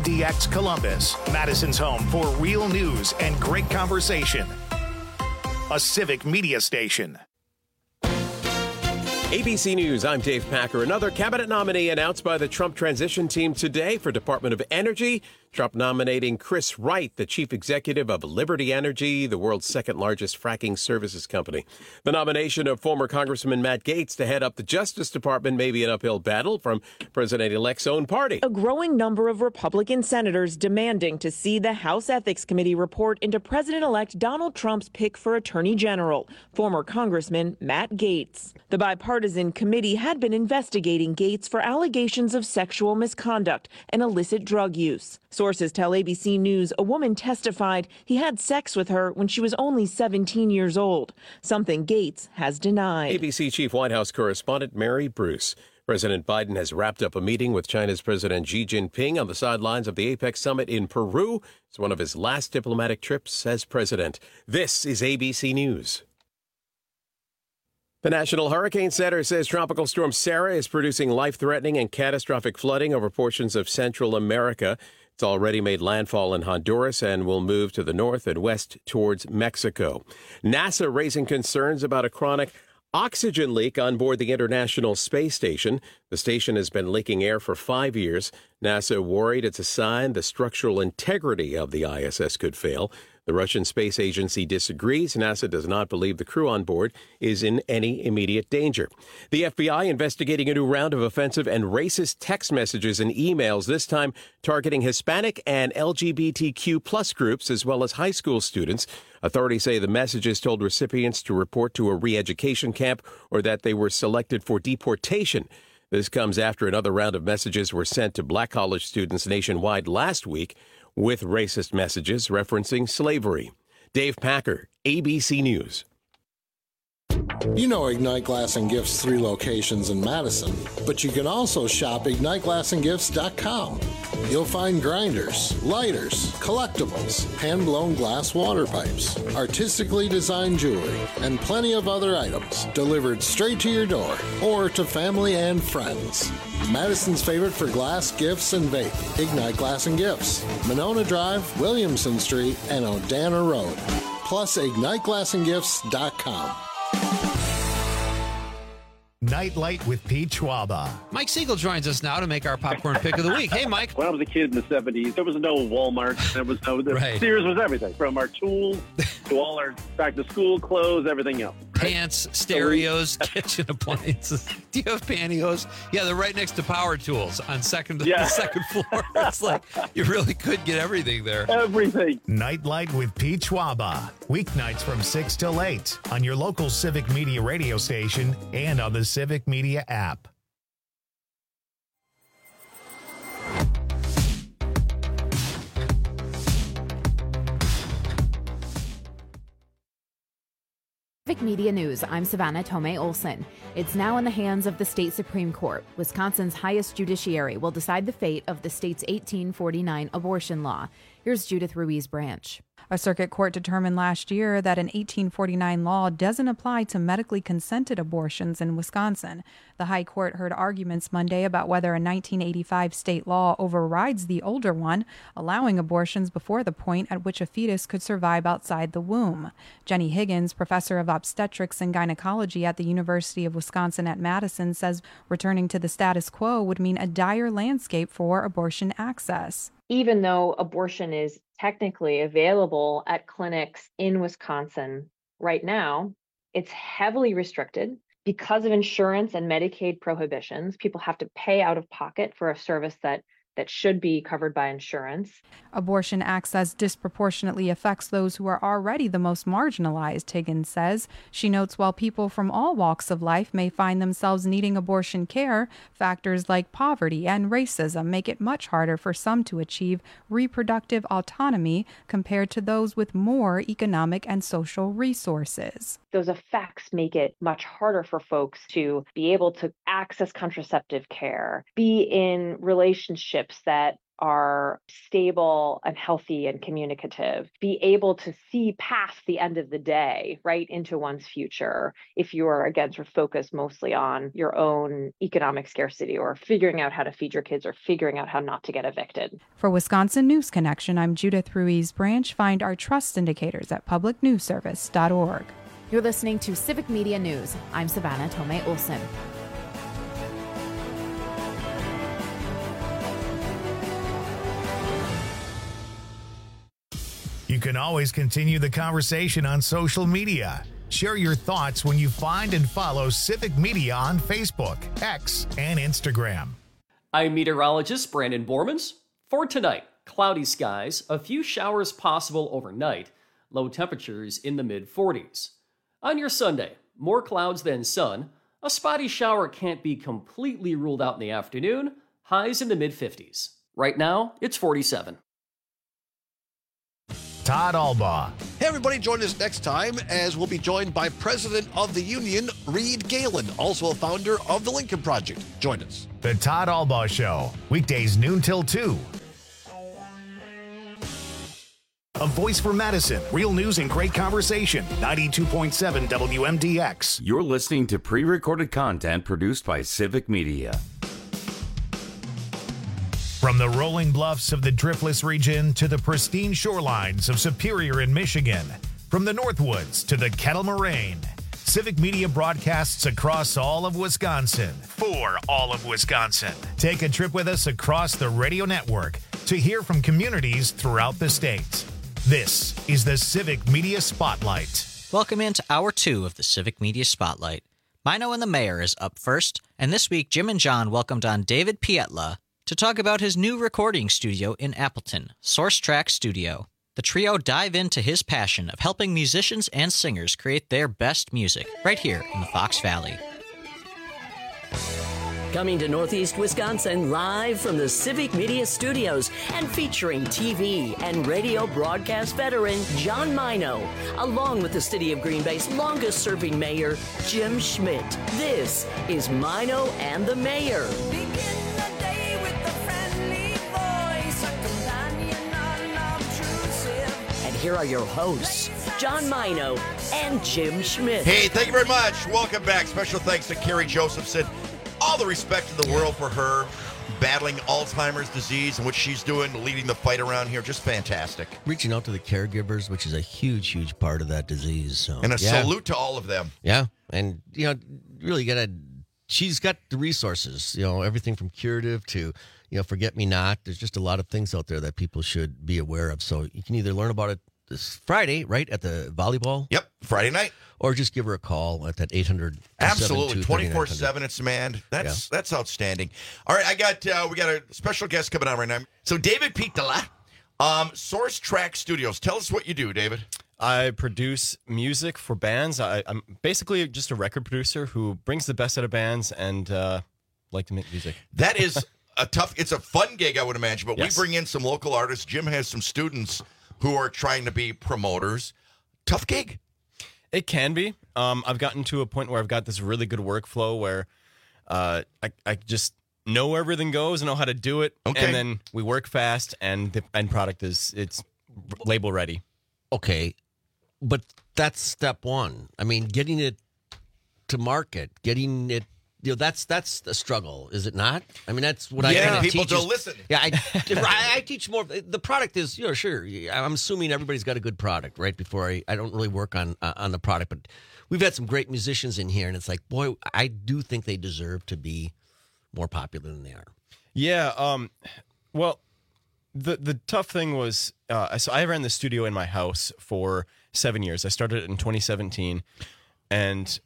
WDX Columbus, Madison's home for real news and great conversation. A civic media station. ABC News, I'm Dave Packer. Another cabinet nominee announced by the Trump transition team today for Department of Energy. Trump nominating Chris Wright, the chief executive of Liberty Energy, the world's second largest fracking services company. The nomination of former Congressman Matt Gaetz to head up the Justice Department may be an uphill battle from President-elect's own party. A growing number of Republican senators demanding to see the House Ethics Committee report into President-elect Donald Trump's pick for Attorney General, former Congressman Matt Gaetz. The bipartisan committee had been investigating Gaetz for allegations of sexual misconduct and illicit drug use. Sources tell ABC News a woman testified he had sex with her when she was only 17 years old, something Gaetz has denied. ABC Chief White House correspondent Mary Bruce. President Biden has wrapped up a meeting with China's President Xi Jinping on the sidelines of the APEC summit in Peru. It's one of his last diplomatic trips as president. This is ABC News. The National Hurricane Center says Tropical Storm Sarah is producing life-threatening and catastrophic flooding over portions of Central America. It's already made landfall in Honduras and will move to the north and west towards Mexico. NASA raising concerns about a chronic oxygen leak on board the International Space Station. The station has been leaking air for 5 years. NASA worried it's a sign the structural integrity of the ISS could fail. The Russian Space Agency disagrees. NASA does not believe the crew on board is in any immediate danger. The FBI investigating a new round of offensive and racist text messages and emails, this time targeting Hispanic and LGBTQ plus groups as well as high school students. Authorities say the messages told recipients to report to a re-education camp or that they were selected for deportation. This comes after another round of messages were sent to black college students nationwide last week with racist messages referencing slavery. Dave Packer, ABC News. You know Ignite Glass and Gifts' 3 locations in Madison, but you can also shop IgniteGlassandGifts.com. You'll find grinders, lighters, collectibles, hand-blown glass water pipes, artistically designed jewelry, and plenty of other items delivered straight to your door or to family and friends. Madison's favorite for glass, gifts, and vape. Ignite Glass and Gifts, Monona Drive, Williamson Street, and Odana Road. Plus, IgniteGlassandGifts.com. Nightlight with Pete Schwaba. Mike Siegel joins us now to make our popcorn pick of the week. Hey, Mike. When I was a kid in the 70s, there was no Walmart. There was no... Right. Sears was everything, from our tools to all our back-to-school clothes, everything else. Pants, stereos, kitchen appliances. Do you have pantyhose? Yeah, they're right next to power tools on the second floor. It's like you really could get everything there. Everything. Nightlight with Pete Schwaba. Weeknights from 6 till 8 on your local Civic Media radio station and on the Civic Media app. Civic Media News, I'm Savannah Tomei Olson. It's now in the hands of the state Supreme Court. Wisconsin's highest judiciary will decide the fate of the state's 1849 abortion law. Here's Judith Ruiz Branch. A circuit court determined last year that an 1849 law doesn't apply to medically consented abortions in Wisconsin. The High Court heard arguments Monday about whether a 1985 state law overrides the older one, allowing abortions before the point at which a fetus could survive outside the womb. Jenny Higgins, professor of obstetrics and gynecology at the University of Wisconsin at Madison, says returning to the status quo would mean a dire landscape for abortion access. Even though abortion is technically available at clinics in Wisconsin right now, it's heavily restricted because of insurance and Medicaid prohibitions. People have to pay out of pocket for a service that should be covered by insurance. Abortion access disproportionately affects those who are already the most marginalized, Higgins says. She notes while people from all walks of life may find themselves needing abortion care, factors like poverty and racism make it much harder for some to achieve reproductive autonomy compared to those with more economic and social resources. Those effects make it much harder for folks to be able to access contraceptive care, be in relationships that are stable and healthy and communicative, be able to see past the end of the day, right, into one's future, if you're, again, sort of focused mostly on your own economic scarcity or figuring out how to feed your kids or figuring out how not to get evicted. For Wisconsin News Connection, I'm Judith Ruiz Branch. Find our trust indicators at publicnewsservice.org. You're listening to Civic Media News. I'm Savannah Tomei Olson. You can always continue the conversation on social media. Share your thoughts when you find and follow Civic Media on Facebook, X, and Instagram. I'm meteorologist Brandon Bormans. For tonight, cloudy skies, a few showers possible overnight, low temperatures in the mid-40s. On your Sunday, more clouds than sun. A spotty shower can't be completely ruled out in the afternoon, highs in the mid-50s. Right now, it's 47. Todd Albaugh. Hey, everybody, join us next time as we'll be joined by President of the Union, Reed Galen, also a founder of the Lincoln Project. Join us. The Todd Albaugh Show, weekdays noon till 2. A voice for Madison, real news and great conversation. 92.7 WMDX. You're listening to pre-recorded content produced by Civic Media. From the rolling bluffs of the Driftless region to the pristine shorelines of Superior in Michigan, from the Northwoods to the Kettle Moraine, Civic Media broadcasts across all of Wisconsin for all of Wisconsin. Take a trip with us across the radio network to hear from communities throughout the state. This is the Civic Media Spotlight. Welcome into Hour 2 of the Civic Media Spotlight. Mino and the Mayor is up first, and this week Jim and John welcomed on David Pietla to talk about his new recording studio in Appleton, Source Track Studio. The trio dive into his passion of helping musicians and singers create their best music right here in the Fox Valley. Coming to Northeast Wisconsin live from the Civic Media Studios and featuring TV and radio broadcast veteran John Mino, along with the City of Green Bay's longest-serving mayor, Jim Schmidt. This is Mino and the Mayor. Here are your hosts, John Mino and Jim Schmidt. Hey, thank you very much. Welcome back. Special thanks to Carrie Josephson. All the respect in the world for her battling Alzheimer's disease and what she's doing, leading the fight around here. Just fantastic. Reaching out to the caregivers, which is a huge, huge part of that disease. So. And a salute to all of them. Yeah. And, really she's got the resources, everything from curative to, forget-me-not. There's just a lot of things out there that people should be aware of. So you can either learn about it this Friday, right, at the volleyball. Yep, Friday night. Or just give her a call at that 800. Absolutely, 24/7. It's demand. That's outstanding. All right, we got a special guest coming on right now. So David Pietla, Source Track Studios. Tell us what you do, David. I produce music for bands. I'm basically just a record producer who brings the best out of bands and like to make music. That is it's a fun gig, I would imagine. But yes. We bring in some local artists. Jim has some students who are trying to be promoters. Tough gig. It can be. I've gotten to a point where I've got this really good workflow where I just know where everything goes and know how to do it. Okay. And then we work fast and the end product it's label ready. Okay. But that's step one. I mean, getting it to market, getting it, that's the struggle, is it not? I mean, that's what I teach. People don't listen. Yeah, I teach more. The product is, sure. I'm assuming everybody's got a good product, right? Before I don't really work on the product, but we've had some great musicians in here, and it's like, boy, I do think they deserve to be more popular than they are. Yeah. Well, the tough thing was, so I ran the studio in my house for 7 years. I started it in 2017, and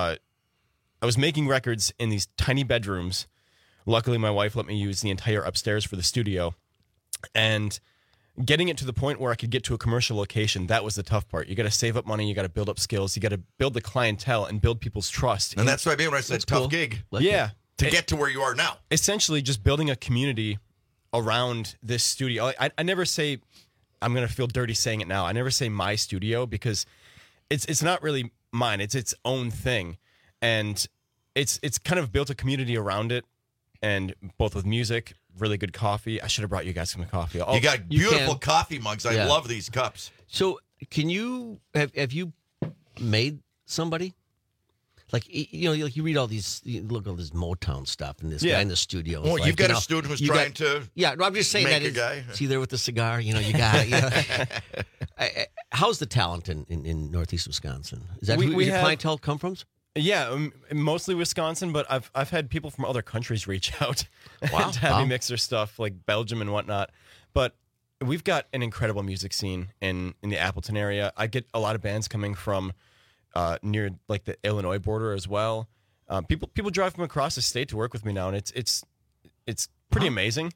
I was making records in these tiny bedrooms. Luckily, my wife let me use the entire upstairs for the studio. And getting it to the point where I could get to a commercial location, that was the tough part. You got to save up money. You got to build up skills. You got to build the clientele and build people's trust. And that's what I mean when I said tough gig. Yeah. To get to where you are now. Essentially, just building a community around this studio. I never say, I'm going to feel dirty saying it now. I never say my studio because it's not really mine. It's its own thing. And it's kind of built a community around it, and both with music, really good coffee. I should have brought you guys some coffee. You got beautiful coffee mugs. I love these cups. So can you have you made somebody? Like, you know, like you read all these, you look at all this Motown stuff and this guy in the studio. Well, you've got a student who's trying to Yeah, no, I'm just saying make that a guy. See there with the cigar, you know, you got it. How's the talent in Northeast Wisconsin? Is that who your clientele come from? Yeah, mostly Wisconsin, but I've had people from other countries reach out to have me mix their stuff, like Belgium and whatnot. But we've got an incredible music scene in the Appleton area. I get a lot of bands coming from near like the Illinois border as well. People drive from across the state to work with me now, and it's pretty amazing.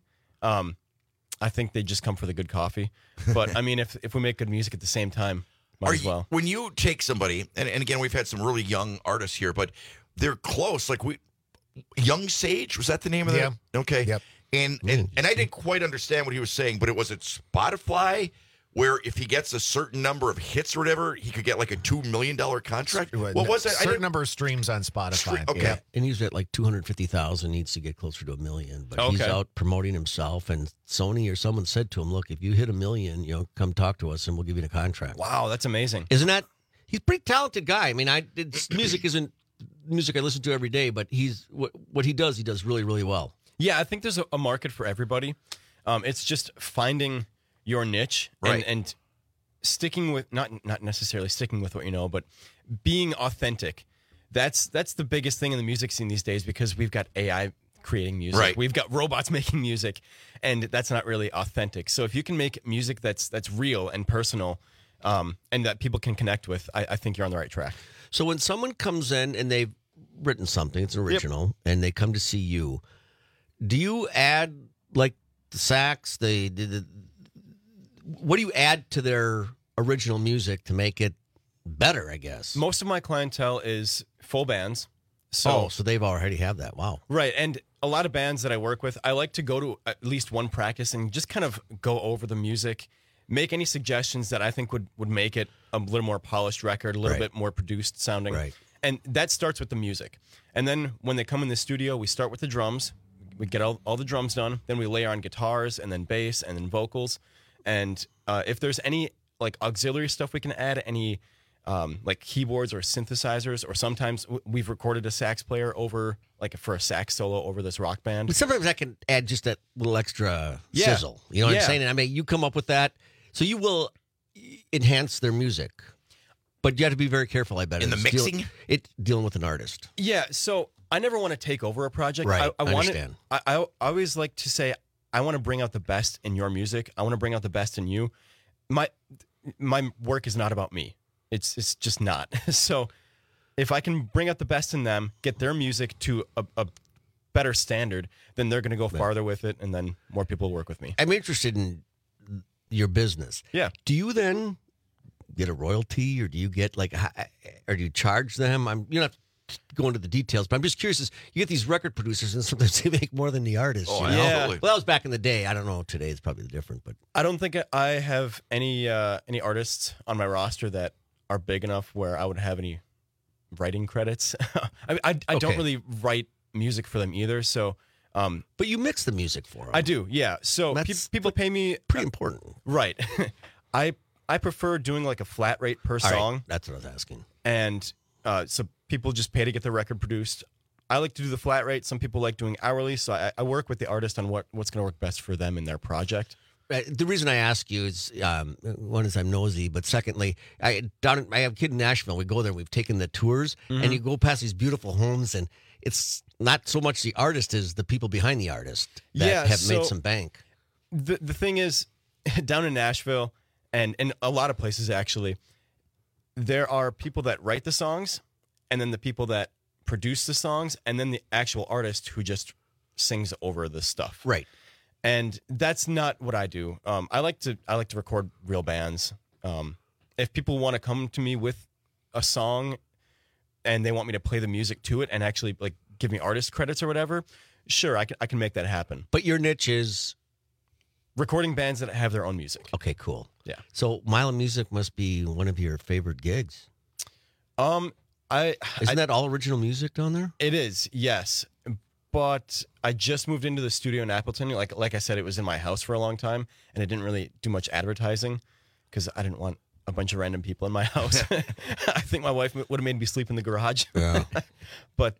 I think they just come for the good coffee. But I mean, if we make good music at the same time, might as well. When you take somebody, and again, we've had some really young artists here, but they're close. Like Young Sage, was that the name of that? Okay. Yep. And I didn't quite understand what he was saying, but was it Spotify, where if he gets a certain number of hits or whatever, he could get like a $2 million contract? What was that? Certain number of streams on Spotify. Okay. Yeah. And he's at like 250,000, needs to get closer to $1 million. But he's out promoting himself, and Sony or someone said to him, look, if you hit $1 million, you know, come talk to us and we'll give you a contract. Wow, that's amazing. Isn't that? He's a pretty talented guy. I mean, music isn't music I listen to every day, but what he does really, really well. Yeah, I think there's a market for everybody. It's just finding your niche and sticking with not necessarily sticking with what you know, but being authentic. That's the biggest thing in the music scene these days, because we've got AI creating music. Right. We've got robots making music, and that's not really authentic. So if you can make music that's real and personal, and that people can connect with, I think you're on the right track. So when someone comes in and they've written something, it's original, and they come to see you, do you add like the sax, what do you add to their original music to make it better, I guess? Most of my clientele is full bands. So they've already have that. Wow. Right. And a lot of bands that I work with, I like to go to at least one practice and just kind of go over the music, make any suggestions that I think would make it a little more polished record, a little bit more produced sounding. Right. And that starts with the music. And then when they come in the studio, we start with the drums. We get all the drums done. Then we layer on guitars and then bass and then vocals. And if there's any like auxiliary stuff we can add, any like keyboards or synthesizers, or sometimes we've recorded a sax player over like for a sax solo over this rock band. But sometimes I can add just that little extra sizzle. You know what I'm saying? And I mean, you come up with that, so you will enhance their music. But you have to be very careful, I bet. In the mixing? Dealing with an artist. Yeah, so I never want to take over a project. Right, I understand. I always like to say, I want to bring out the best in your music. I want to bring out the best in you. My work is not about me. It's just not. So if I can bring out the best in them, get their music to a better standard, then they're going to go farther with it, and then more people will work with me. I'm interested in your business. Yeah. Do you then get a royalty, or do you get or do you charge them? You're not going into the details, but I'm just curious. You get these record producers, and sometimes they make more than the artists. Oh, you know? yeah. Well, that was back in the day. I don't know. Today it's probably different, but I don't think I have any artists on my roster that are big enough where I would have any writing credits. I don't really write music for them either. So, but you mix the music for them. I do, yeah. So people pay me pretty important, right? I prefer doing like a flat rate per song. Right. That's what I was asking. And so people just pay to get the record produced. I like to do the flat rate. Some people like doing hourly. So I work with the artist on what's going to work best for them in their project. The reason I ask you is, one is I'm nosy, but secondly, I have a kid in Nashville. We go there, we've taken the tours, and you go past these beautiful homes, and it's not so much the artist as the people behind the artist that have made some bank. The thing is, down in Nashville, and in a lot of places actually, there are people that write the songs, and then the people that produce the songs, and then the actual artist who just sings over the stuff. Right. And that's not what I do. I like to record real bands. If people want to come to me with a song and they want me to play the music to it and actually like give me artist credits or whatever, sure, I can make that happen. But your niche is recording bands that have their own music. Okay, cool. Yeah. So Mile of Music must be one of your favorite gigs. Isn't that all original music down there? It is, yes. but I just moved into the studio in Appleton. Like I said, it was in my house for a long time, and I didn't really do much advertising because I didn't want a bunch of random people in my house. I think my wife would have made me sleep in the garage. Yeah. But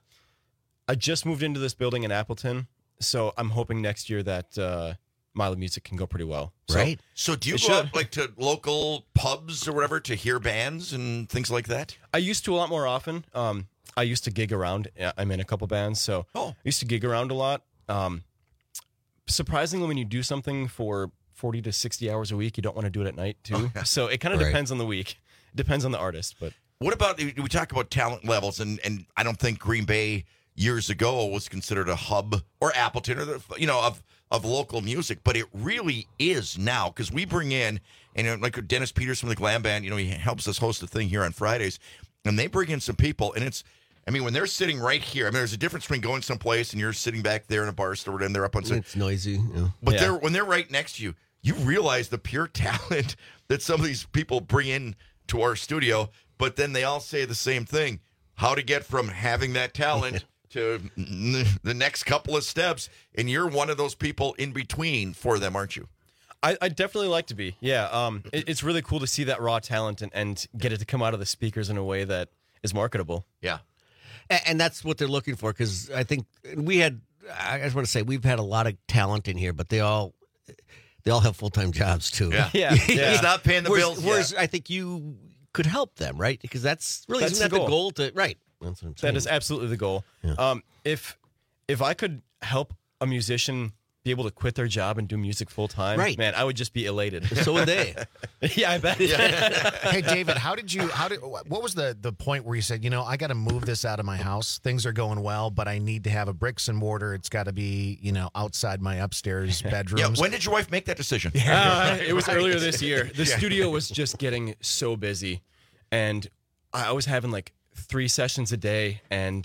I just moved into this building in Appleton, so I'm hoping next year that Milo Music can go pretty well. Right. So do you go out like to local pubs or whatever to hear bands and things like that? I used to a lot more often. I used to gig around. I'm in a couple bands, so I used to gig around a lot. Surprisingly, when you do something for 40 to 60 hours a week, you don't want to do it at night, too. So it kind of depends on the week. It depends on the artist. But what about, we talk about talent levels, and I don't think Green Bay years ago was considered a hub, or Appleton, or of local music, but it really is now, because we bring in, and like Dennis Peters from the Glam Band, he helps us host a thing here on Fridays, and they bring in some people, and when they're sitting right here, there's a difference between going someplace and you're sitting back there in a bar store and they're up on stage. It's noisy. Yeah. But when they're right next to you, you realize the pure talent that some of these people bring in to our studio, but then they all say the same thing: how to get from having that talent to the next couple of steps. And you're one of those people in between for them, aren't you? I definitely like to be. Yeah. It's really cool to see that raw talent and get it to come out of the speakers in a way that is marketable. Yeah. And that's what they're looking for, because I think I just want to say, we've had a lot of talent in here, but they all have full-time jobs too. Yeah. It's not paying the bills. Whereas I think you could help them, right? Because that's really isn't that the goal to right. That's what I'm saying. That is absolutely the goal. Yeah. If I could help a musician be able to quit their job and do music full time, right, man, I would just be elated. So would they. Yeah, I bet. Hey, David, what was the point where you said, I got to move this out of my house? Things are going well, but I need to have a bricks and mortar. It's got to be, outside my upstairs bedrooms. Yeah. When did your wife make that decision? It was earlier this year. The studio was just getting so busy, and I was having like 3 sessions a day, and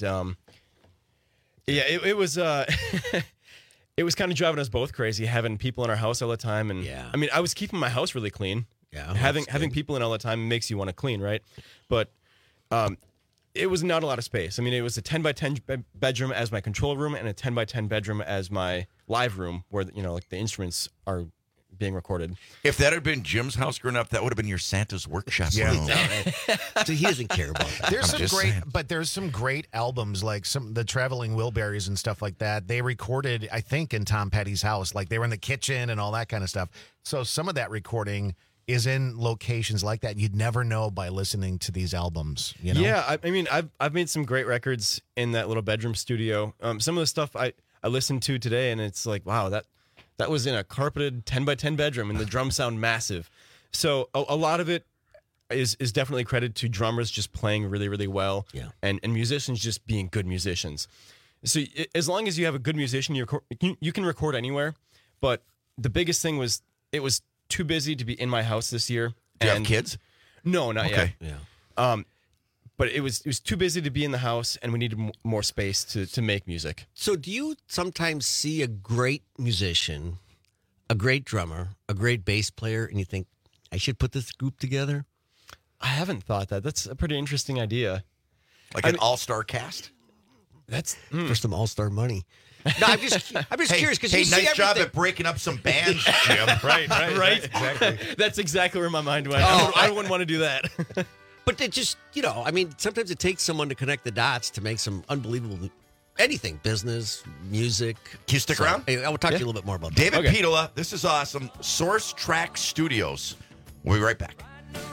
it was. It was kind of driving us both crazy, having people in our house all the time. And I was keeping my house really clean. Yeah, having people in all the time makes you want to clean, right? But it was not a lot of space. It was a 10 by 10 bedroom as my control room and a 10 by 10 bedroom as my live room, where the instruments are being recorded. If that had been Jim's house growing up, that would have been your Santa's workshop room. So he doesn't care about that. There's some great albums, like the Traveling Wilburys and stuff like that. They recorded, I think, in Tom Petty's house. Like they were in the kitchen and all that kind of stuff. So some of that recording is in locations like that. You'd never know by listening to these albums. Yeah, I've made some great records in that little bedroom studio. Some of the stuff I listened to today, and it's like, wow, that was in a carpeted 10 by 10 bedroom, and the drums sound massive. So a lot of it is definitely credited to drummers just playing really, really well, and musicians just being good musicians. So as long as you have a good musician, you can record anywhere. But the biggest thing was it was too busy to be in my house this year. Do you have kids? No, not yet. Yeah. But it was too busy to be in the house, and we needed more space to make music. So do you sometimes see a great musician, a great drummer, a great bass player, and you think, I should put this group together? I haven't thought that. That's a pretty interesting idea. Like an all-star cast? That's for some all-star money. No, I'm just curious, because you see nice everything. job at breaking up some bands, Jim. Right. Exactly. That's exactly where my mind went. I wouldn't want to do that. But it just, sometimes it takes someone to connect the dots to make some unbelievable anything, business, music. Can you stick around? I will talk to you a little bit more about that. David Petola, this is awesome. Source Track Studios. We'll be right back.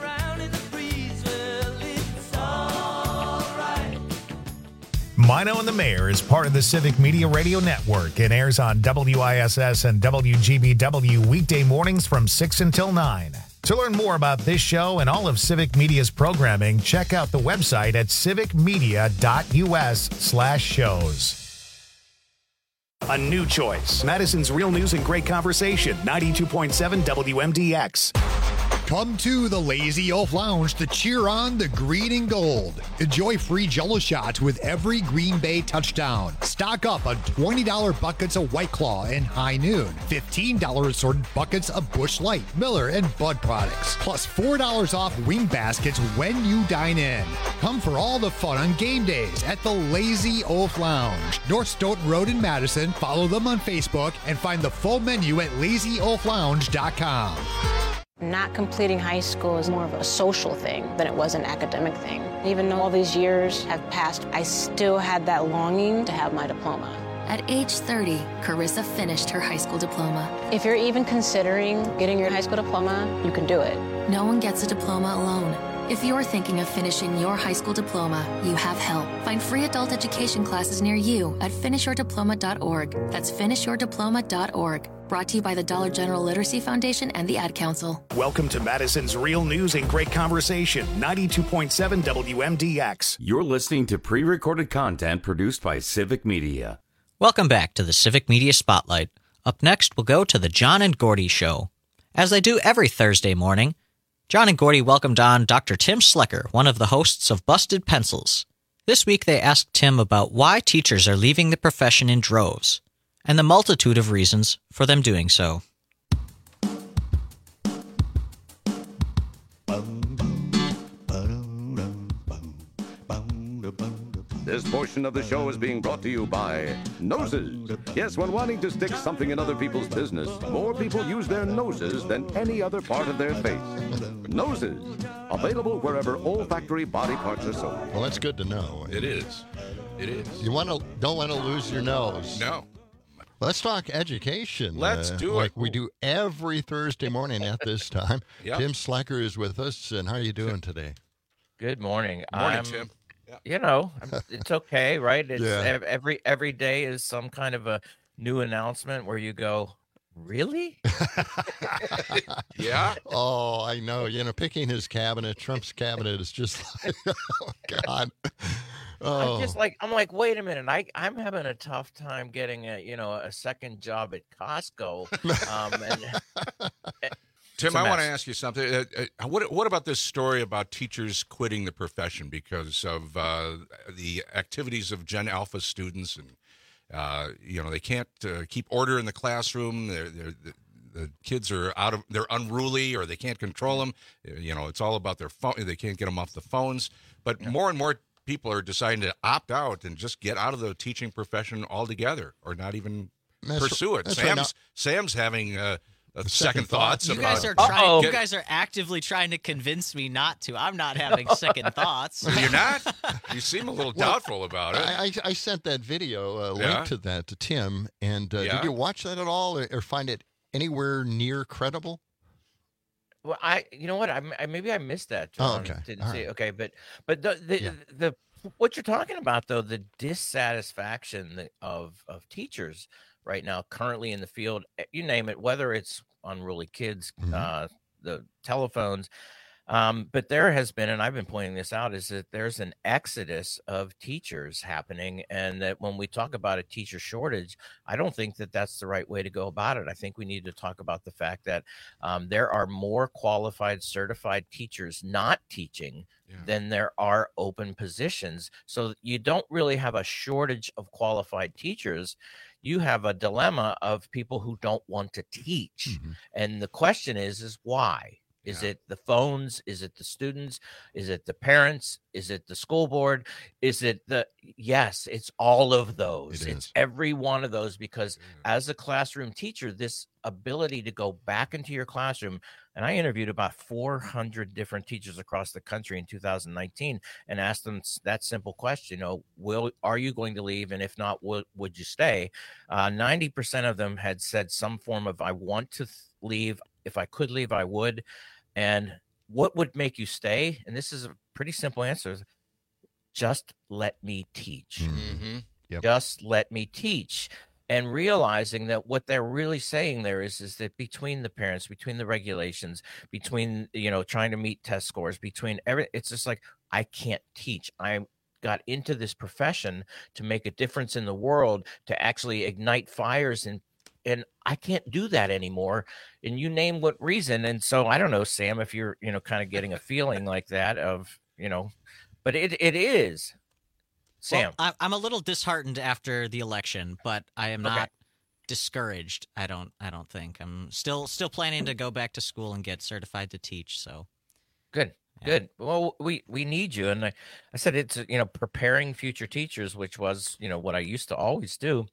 Mino and the Mayor is part of the Civic Media Radio Network and airs on WISS and WGBW weekday mornings from 6 until 9. To learn more about this show and all of Civic Media's programming, check out the website at civicmedia.us/shows. A new choice. Madison's Real News and Great Conversation, 92.7 WMDX. Come to the Lazy Oaf Lounge to cheer on the green and gold. Enjoy free Jell-O shots with every Green Bay touchdown. Stock up on $20 buckets of White Claw and High Noon. $15 assorted buckets of Busch Light, Miller, and Bud products. Plus $4 off wing baskets when you dine in. Come for all the fun on game days at the Lazy Oaf Lounge. North Stoughton Road in Madison. Follow them on Facebook and find the full menu at lazyoaflounge.com. Not completing high school is more of a social thing than it was an academic thing. Even though all these years have passed, I still had that longing to have my diploma. At age 30, Carissa finished her high school diploma. If you're even considering getting your high school diploma, you can do it. No one gets a diploma alone. If you're thinking of finishing your high school diploma, you have help. Find free adult education classes near you at finishyourdiploma.org. That's finishyourdiploma.org. Brought to you by the Dollar General Literacy Foundation and the Ad Council. Welcome to Madison's Real News and Great Conversation, 92.7 WMDX. You're listening to pre-recorded content produced by Civic Media. Welcome back to the Civic Media Spotlight. Up next, we'll go to the John and Gordy Show. As they do every Thursday morning, John and Gordy welcomed on Dr. Tim Slecker, one of the hosts of Busted Pencils. This week they asked Tim about why teachers are leaving the profession in droves, and the multitude of reasons for them doing so. This portion of the show is being brought to you by Noses. Yes, when wanting to stick something in other people's business, more people use their noses than any other part of their face. Noses, available wherever olfactory body parts are sold. Well, that's good to know. It is. It is. You don't want to lose your nose. No. Let's talk education. Let's do it. Like we do every Thursday morning at this time. Yep. Tim Slecker is with us, and how are you doing today? Good morning. Morning, Tim. You know, it's okay, right? It's Yeah. every day is some kind of a new announcement where you go, really? Yeah. Oh, I know. You know, picking his cabinet, Trump's cabinet is just like, oh, God. Oh. I'm like, wait a minute. I'm having a tough time getting a second job at Costco. Tim, I want to ask you something. What about this story about teachers quitting the profession because of the activities of Gen Alpha students, and they can't keep order in the classroom. The kids are they're unruly, or they can't control them. It's all about their phone. They can't get them off the phones. But more and more people are deciding to opt out and just get out of the teaching profession altogether, or not even pursue it. Sam's having second thoughts. You guys are You guys are actively trying to convince me not to. I'm not having second thoughts. You're not? You seem a little doubtful about it. I sent that video, link to that to Tim, and did you watch that at all, or find it anywhere near credible? Well, you know what? Maybe I missed that, John. Oh, okay. Didn't all see. right. Okay, but the what you're talking about, though, the dissatisfaction of teachers right now, currently in the field, you name it, whether it's unruly kids, the telephones, but there has been, and I've been pointing this out, is that there's an exodus of teachers happening, and that when we talk about a teacher shortage, I don't think that that's the right way to go about it. I think we need to talk about the fact that there are more qualified, certified teachers not teaching than there are open positions. So you don't really have a shortage of qualified teachers. You have a dilemma of people who don't want to teach. And the question is why? Is it the phones? Is it the students? Is it the parents? Is it the school board? Is it yes, it's all of those. It's every one of those, because as a classroom teacher, this ability to go back into your classroom, and I interviewed about 400 different teachers across the country in 2019 and asked them that simple question, are you going to leave? And if not, would you stay? 90% of them had said some form of, I want to leave. If I could leave, I would. And what would make you stay? And this is a pretty simple answer. Just let me teach. Yep. Just let me teach. And realizing that what they're really saying there is that between the parents, between the regulations, between, trying to meet test scores, between everything, it's just like, I can't teach. I got into this profession to make a difference in the world, to actually ignite fires in and I can't do that anymore. And you name what reason. And so I don't know, Sam, if you're, kind of getting a feeling like that of, but it is. Sam. Well, I'm a little disheartened after the election, but I am not discouraged. I don't think. I'm still planning to go back to school and get certified to teach. So good. Good. Well, we need you. And I said it's, preparing future teachers, which was, what I used to always do,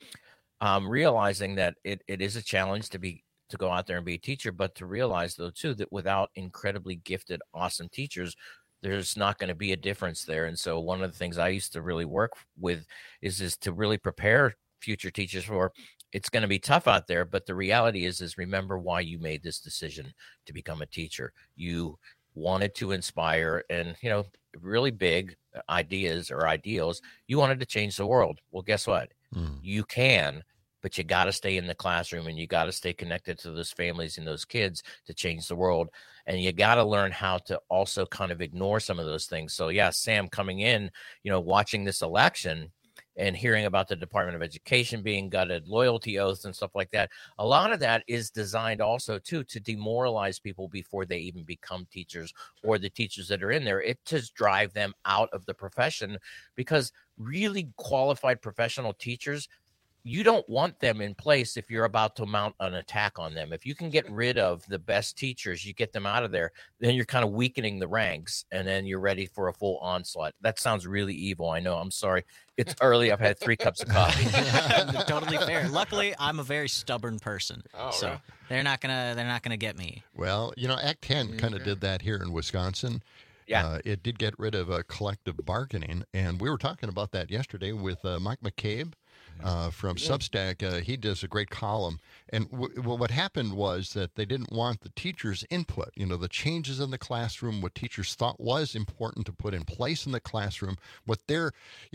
realizing that it is a challenge to go out there and be a teacher, but to realize, though, too, that without incredibly gifted, awesome teachers, there's not going to be a difference there. And so one of the things I used to really work with is to really prepare future teachers for it's going to be tough out there. But the reality is remember why you made this decision to become a teacher. You wanted to inspire and, really big ideas or ideals. You wanted to change the world. Well, guess what? You can, but you got to stay in the classroom and you got to stay connected to those families and those kids to change the world. And you got to learn how to also kind of ignore some of those things. So yeah, Sam, coming in, watching this election and hearing about the Department of Education being gutted, loyalty oaths and stuff like that. A lot of that is designed also too to demoralize people before they even become teachers, or the teachers that are in there. It just drive them out of the profession, because really qualified professional teachers, you don't want them in place if you're about to mount an attack on them. If you can get rid of the best teachers, you get them out of there, then you're kind of weakening the ranks, and then you're ready for a full onslaught. That sounds really evil. I know. I'm sorry. It's early. I've had 3 cups of coffee. Totally fair. Luckily, I'm a very stubborn person, so right. they're not gonna get me. Well, Act 10 kind of did that here in Wisconsin. Yeah, it did get rid of collective bargaining, and we were talking about that yesterday with Mike McCabe. From Substack. He does a great column. And what happened was that they didn't want the teachers' input, the changes in the classroom, what teachers thought was important to put in place in the classroom, what they're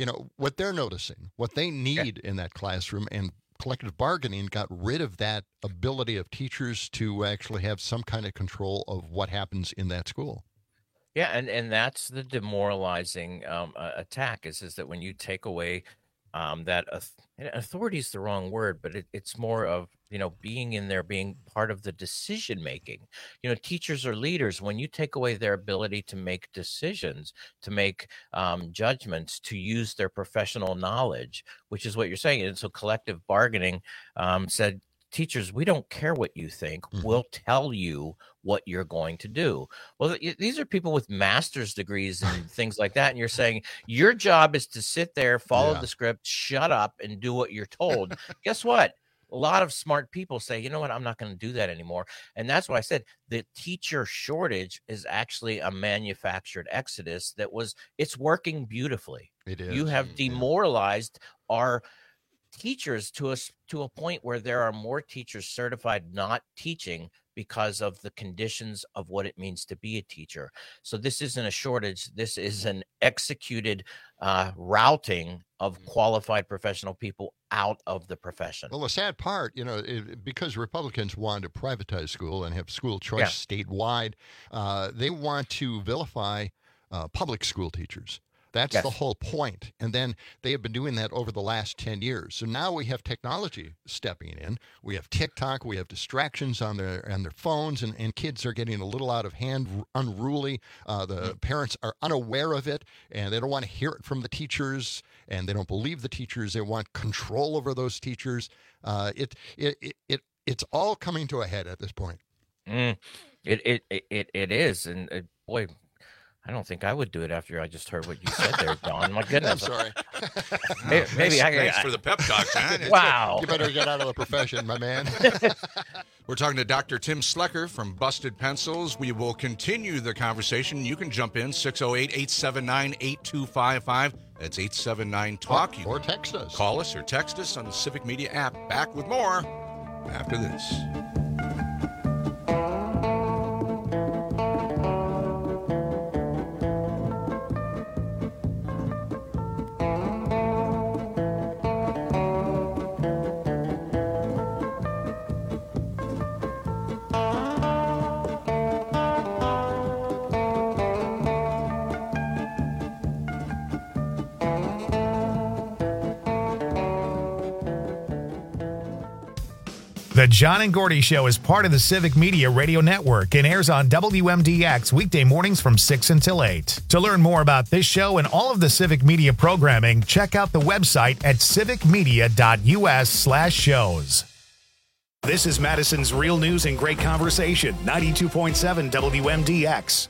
noticing, what they need in that classroom. And collective bargaining got rid of that ability of teachers to actually have some kind of control of what happens in that school. Yeah, and that's the demoralizing attack is that when you take away that authority is the wrong word, but it's more of, being in there, being part of the decision making. Teachers are leaders. When you take away their ability to make decisions, to make judgments, to use their professional knowledge, which is what you're saying. And so collective bargaining said, teachers, we don't care what you think. We'll tell you what you're going to do. Well, these are people with master's degrees and things like that. And you're saying your job is to sit there, follow the script, shut up, and do what you're told. Guess what? A lot of smart people say, you know what, I'm not going to do that anymore. And that's why I said the teacher shortage is actually a manufactured exodus it's working beautifully. It is. You have demoralized our teachers to a point where there are more teachers certified not teaching because of the conditions of what it means to be a teacher. So this isn't a shortage. This is an executed routing of qualified professional people out of the profession. Well, the sad part, because Republicans want to privatize school and have school choice statewide, they want to vilify public school teachers. That's the whole point. And then they have been doing that over the last 10 years. So now we have technology stepping in. We have TikTok. We have distractions on their phones, and kids are getting a little out of hand, unruly. The parents are unaware of it, and they don't want to hear it from the teachers, and they don't believe the teachers. They want control over those teachers. It's all coming to a head at this point. It is. And boy, I don't think I would do it after I just heard what you said there, Don. My goodness. I'm sorry. Maybe thanks for the pep talk, Don. Wow. You better get out of the profession, my man. We're talking to Dr. Tim Slecker from Busted Pencils. We will continue the conversation. You can jump in, 608-879-8255. That's 879-TALK. Or text us. Call us or text us on the Civic Media app. Back with more after this. The John and Gordy Show is part of the Civic Media Radio Network and airs on WMDX weekday mornings from 6 until 8. To learn more about this show and all of the Civic Media programming, check out the website at civicmedia.us/shows. This is Madison's Real News and Great Conversation, 92.7 WMDX.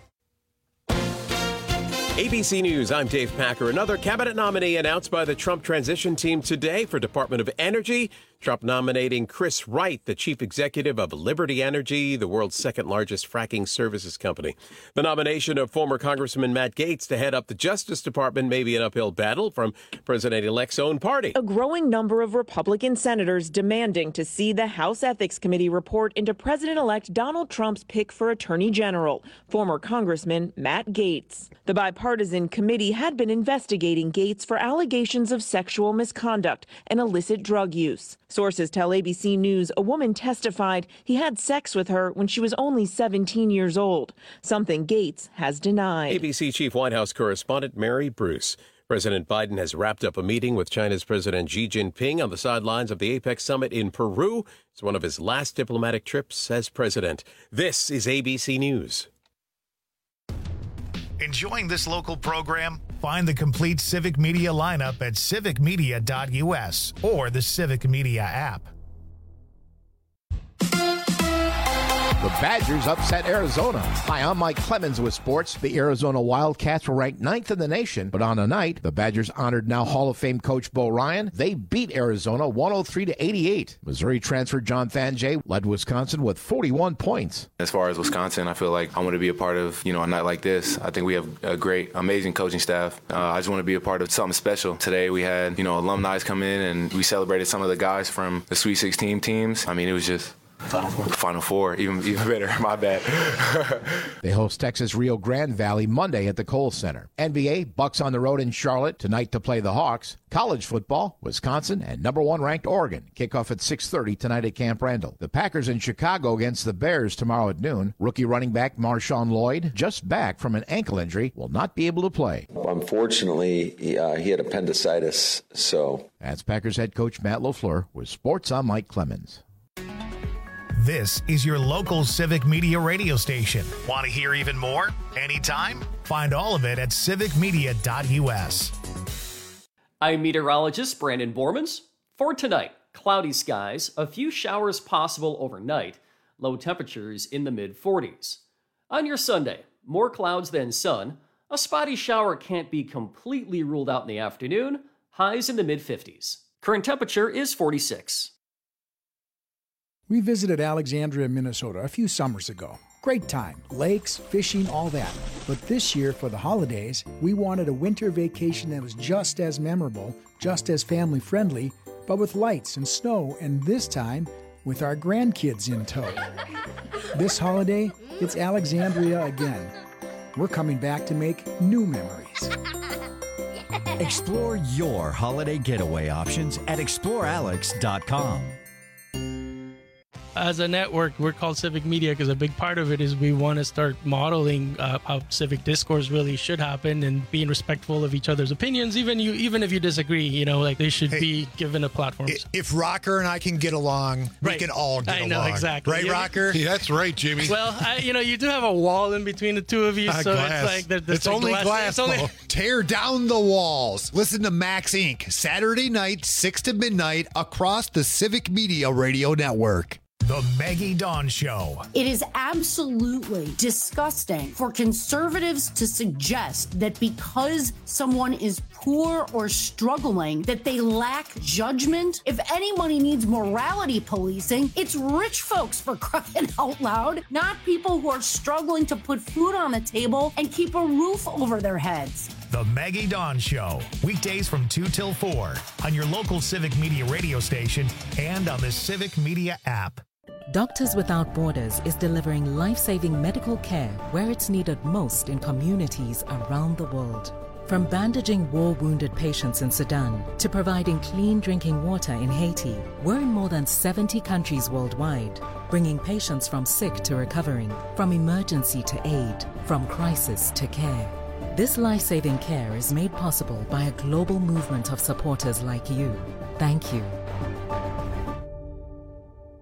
ABC News, I'm Dave Packer. Another cabinet nominee announced by the Trump transition team today for Department of Energy. Trump nominating Chris Wright, the chief executive of Liberty Energy, the world's second largest fracking services company. The nomination of former Congressman Matt Gaetz to head up the Justice Department may be an uphill battle from President-elect's own party. A growing number of Republican senators demanding to see the House Ethics Committee report into President-elect Donald Trump's pick for Attorney General, former Congressman Matt Gaetz. The bipartisan committee had been investigating Gaetz for allegations of sexual misconduct and illicit drug use. Sources tell ABC News a woman testified he had sex with her when she was only 17 years old, something Gaetz has denied. ABC Chief White House correspondent Mary Bruce. President Biden has wrapped up a meeting with China's President Xi Jinping on the sidelines of the APEC summit in Peru. It's one of his last diplomatic trips as president. This is ABC News. Enjoying this local program? Find the complete Civic Media lineup at civicmedia.us or the Civic Media app. The Badgers upset Arizona. Hi, I'm Mike Clemens with sports. The Arizona Wildcats were ranked 9th in the nation, but on a night, the Badgers honored now Hall of Fame coach Bo Ryan. They beat Arizona 103-88. Missouri transfer John Fangio led Wisconsin with 41 points. As far as Wisconsin, I feel like I want to be a part of, a night like this. I think we have a great, amazing coaching staff. I just want to be a part of something special. Today we had, alumni come in and we celebrated some of the guys from the Sweet 16 teams. I mean, it was just Final Four, even better. My bad. They host Texas Rio Grande Valley Monday at the Kohl Center. NBA, Bucks on the road in Charlotte tonight to play the Hawks. College football, Wisconsin and number 1 ranked Oregon. Kickoff at 6:30 tonight at Camp Randall. The Packers in Chicago against the Bears tomorrow at noon. Rookie running back Marshawn Lloyd, just back from an ankle injury, will not be able to play. Unfortunately, he had appendicitis, so. That's Packers head coach Matt LaFleur with sports. I'm Mike Clemens. This is your local Civic Media radio station. Want to hear even more? Anytime? Find all of it at civicmedia.us. I'm meteorologist Brandon Bormans. For tonight, cloudy skies, a few showers possible overnight, low temperatures in the mid-40s. On your Sunday, more clouds than sun. A spotty shower can't be completely ruled out in the afternoon. Highs in the mid-50s. Current temperature is 46. We visited Alexandria, Minnesota a few summers ago. Great time. Lakes, fishing, all that. But this year, for the holidays, we wanted a winter vacation that was just as memorable, just as family-friendly, but with lights and snow, and this time, with our grandkids in tow. This holiday, it's Alexandria again. We're coming back to make new memories. Explore your holiday getaway options at explorealex.com. As a network, we're called Civic Media because a big part of it is we want to start modeling how civic discourse really should happen and being respectful of each other's opinions, even if you disagree. They should be given a platform. If Rocker and I can get along, we can all get along. I know, exactly. Right, Rocker? Yeah, that's right, Jimmy. Well, you do have a wall in between the two of you, so glass. it's like it's only glass. Tear down the walls. Listen to Max Inc. Saturday night, 6 to midnight, across the Civic Media Radio Network. The Maggie Dawn Show. It is absolutely disgusting for conservatives to suggest that because someone is poor or struggling, that they lack judgment. If anybody needs morality policing, it's rich folks, for crying out loud, not people who are struggling to put food on the table and keep a roof over their heads. The Maggie Dawn Show, weekdays from 2 till 4 on your local Civic Media radio station and on the Civic Media app. Doctors Without Borders is delivering life-saving medical care where it's needed most in communities around the world. From bandaging war-wounded patients in Sudan to providing clean drinking water in Haiti, we're in more than 70 countries worldwide, bringing patients from sick to recovering, from emergency to aid, from crisis to care. This life-saving care is made possible by a global movement of supporters like you. Thank you.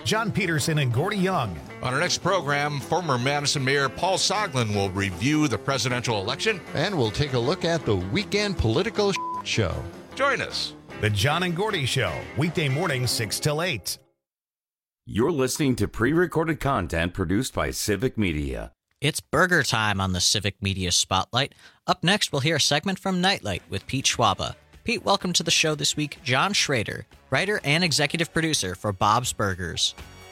John Peterson and Gordy Young. On our next program, former Madison Mayor Paul Soglin will review the presidential election. And we'll take a look at the weekend political show. Join us. The John and Gordy Show, weekday mornings 6 till 8. You're listening to pre-recorded content produced by Civic Media. It's burger time on the Civic Media Spotlight. Up next, we'll hear a segment from Nightlight with Pete Schwaba. Pete, welcome to the show this week. John Schrader, writer and executive producer for Bob's Burgers.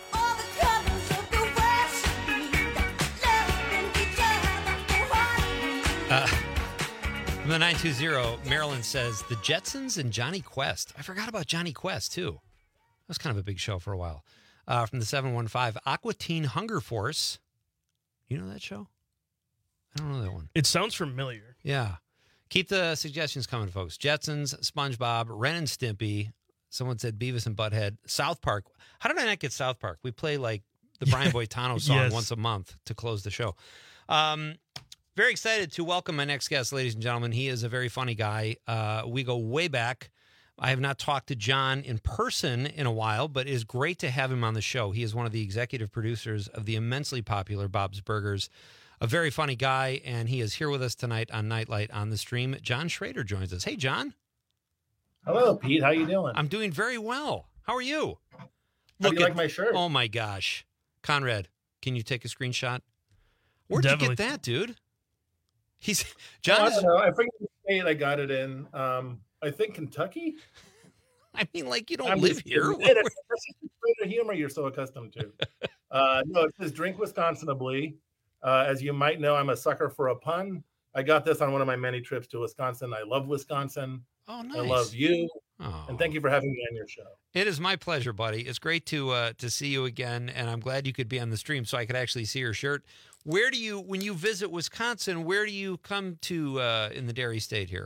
From the 920, Marilyn says, the Jetsons and Johnny Quest. I forgot about Johnny Quest, too. That was kind of a big show for a while. From the 715, Aqua Teen Hunger Force. You know that show? I don't know that one. It sounds familiar. Yeah. Keep the suggestions coming, folks. Jetsons, SpongeBob, Ren and Stimpy. Someone said Beavis and Butthead. South Park. How did I not get South Park? We play like the Brian Boitano song once a month to close the show. Very excited to welcome my next guest, ladies and gentlemen. He is a very funny guy. We go way back. I have not talked to John in person in a while, but it is great to have him on the show. He is one of the executive producers of the immensely popular Bob's Burgers. A very funny guy, and he is here with us tonight on Nightlight on the stream. John Schrader joins us. Hey, John. Hello, Pete. How you doing? I'm doing very well. How are you? How do you like my shirt? Oh, my gosh. Conrad, can you take a screenshot? Where'd you get that, dude? John. I don't know. I forget the state I got it in. I think Kentucky. I mean, like, you don't live here. That's the humor you're so accustomed to. No, it says drink Wisconsinably. As you might know, I'm a sucker for a pun. I got this on one of my many trips to Wisconsin. I love Wisconsin. Oh, nice. I love you. Oh. And thank you for having me on your show. It is my pleasure, buddy. It's great to see you again, and I'm glad you could be on the stream so I could actually see your shirt. Where do you, when you visit Wisconsin, where do you come to in the Dairy State here?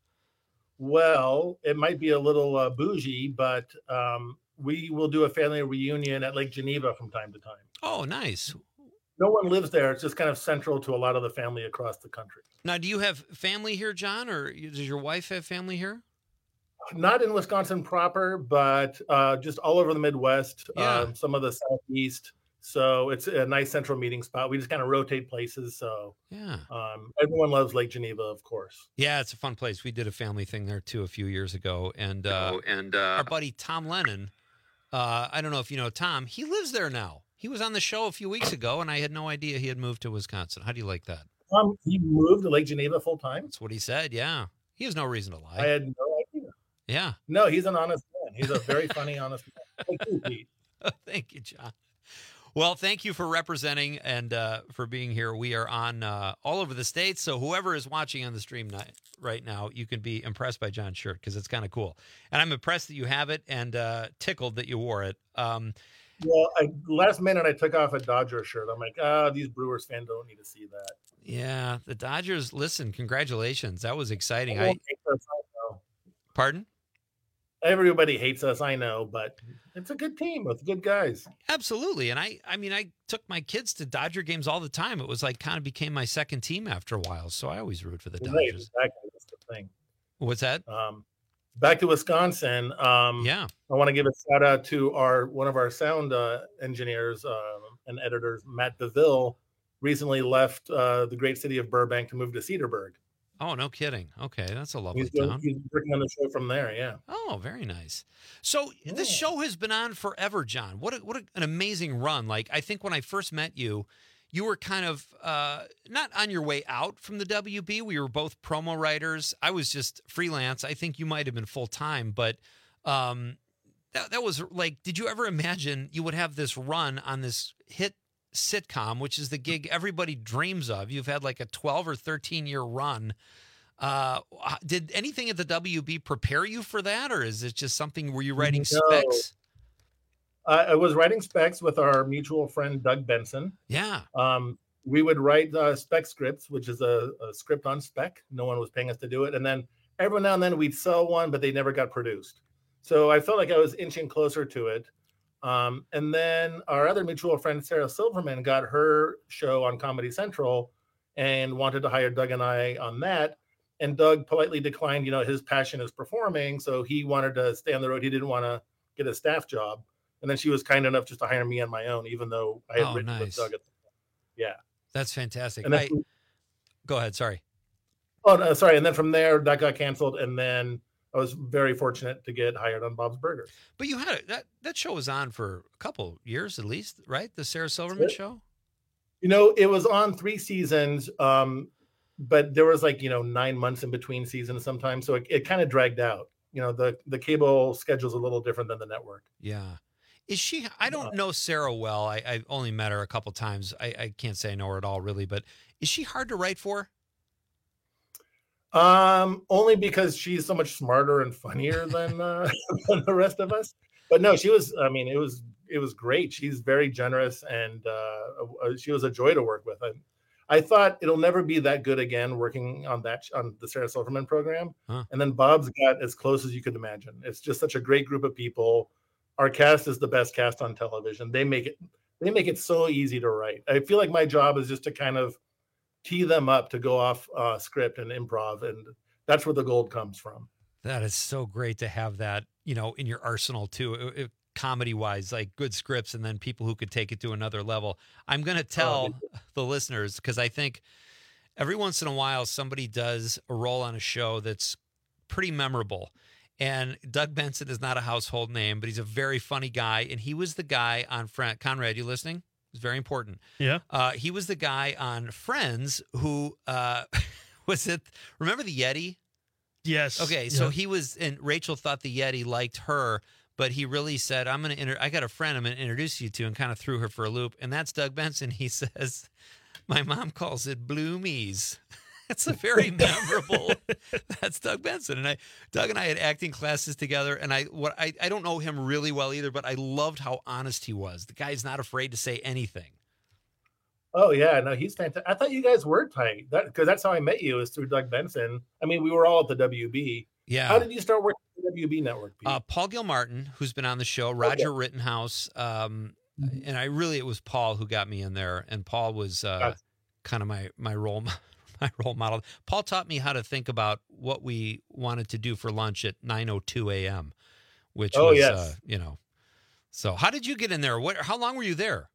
Well, it might be a little bougie, but we will do a family reunion at Lake Geneva from time to time. Oh, nice. No one lives there. It's just kind of central to a lot of the family across the country. Now, do you have family here, John, or does your wife have family here? Not in Wisconsin proper, but just all over the Midwest, some of the Southeast. So it's a nice central meeting spot. We just kind of rotate places. So everyone loves Lake Geneva, of course. Yeah, it's a fun place. We did a family thing there too a few years ago, and our buddy Tom Lennon. I don't know if you know Tom. He lives there now. He was on the show a few weeks ago, and I had no idea he had moved to Wisconsin. How do you like that? He moved to Lake Geneva full time. That's what he said. Yeah, he has no reason to lie. I had no idea. Yeah. No, he's an honest man. He's a very funny, honest man. Thank you, Pete. Thank you, John. Well, thank you for representing and for being here. We are on all over the states, so whoever is watching on the stream right now, you can be impressed by John's shirt because it's kind of cool. And I'm impressed that you have it and tickled that you wore it. Well, last minute I took off a Dodger shirt. I'm like, these Brewers fans don't need to see that. Yeah, the Dodgers, listen, congratulations. That was exciting. Pardon? Everybody hates us, I know, but it's a good team with good guys. Absolutely. And I mean, I took my kids to Dodger games all the time. It was like kind of became my second team after a while. So I always root for the Dodgers. Exactly. That's the thing. What's that? Back to Wisconsin. I want to give a shout out to one of our sound engineers and editors, Matt DeVille, recently left the great city of Burbank to move to Cedarburg. Oh, no kidding. Okay, that's a lovely town. He's working on the show from there, yeah. Oh, very nice. So this show has been on forever, John. What an amazing run. Like, I think when I first met you, you were kind of not on your way out from the WB. We were both promo writers. I was just freelance. I think you might have been full-time, but that was like, did you ever imagine you would have this run on this hit sitcom, which is the gig everybody dreams of? You've had like a 12 or 13-year run. Did anything at the WB prepare you for that, or is it just something, were you writing specs? I was writing specs with our mutual friend, Doug Benson. Yeah. We would write spec scripts, which is a script on spec. No one was paying us to do it. And then every now and then we'd sell one, but they never got produced. So I felt like I was inching closer to it. And then our other mutual friend, Sarah Silverman, got her show on Comedy Central and wanted to hire Doug and I on that. And Doug politely declined, his passion is performing. So he wanted to stay on the road. He didn't want to get a staff job. And then she was kind enough just to hire me on my own, even though I had written with Doug. Yeah. That's fantastic. And then go ahead. Sorry. Oh, no, sorry. And then from there, that got canceled. And then I was very fortunate to get hired on Bob's Burgers. But you had that show was on for a couple years at least, right? The Sarah Silverman show? It was on 3 seasons, but there was 9 months in between seasons sometimes. So it kind of dragged out. The cable schedule's a little different than the network. Yeah. Is she, I don't know Sarah well. I only met her a couple times. I can't say I know her at all, really, but is she hard to write for? Only because she's so much smarter and funnier than than the rest of us. But no, she was. I mean, it was great. She's very generous, and she was a joy to work with. I thought it'll never be that good again working on the Sarah Silverman program. Huh. And then Bob's got as close as you could imagine. It's just such a great group of people. Our cast is the best cast on television. They make it so easy to write. I feel like my job is just to kind of tee them up to go off script and improv, and that's where the gold comes from. That is so great to have that, in your arsenal too, comedy wise, like good scripts and then people who could take it to another level. I'm going to tell the listeners, because I think every once in a while somebody does a role on a show that's pretty memorable. And Doug Benson is not a household name, but he's a very funny guy. And he was the guy on Conrad, you listening? It's very important. Yeah. He was the guy on Friends who was it? Remember the Yeti? Yes. Okay, so he was, and Rachel thought the Yeti liked her, but he really said, I got a friend I'm going to introduce you to, and kind of threw her for a loop. And that's Doug Benson. He says, my mom calls it Bloomies. It's a very memorable. That's Doug Benson, and Doug and I had acting classes together, and I don't know him really well either, but I loved how honest he was. The guy's not afraid to say anything. Oh yeah, no, he's fantastic. I thought you guys were tight, because that's how I met you, is through Doug Benson. I mean, we were all at the WB. Yeah. How did you start working at the WB network, Pete? Paul Gilmartin, who's been on the show, Roger Rittenhouse, and it was Paul who got me in there, and Paul was kind of my role model. Paul taught me how to think about what we wanted to do for lunch at 9:02 a.m., which was, So how did you get in there? How long were you there?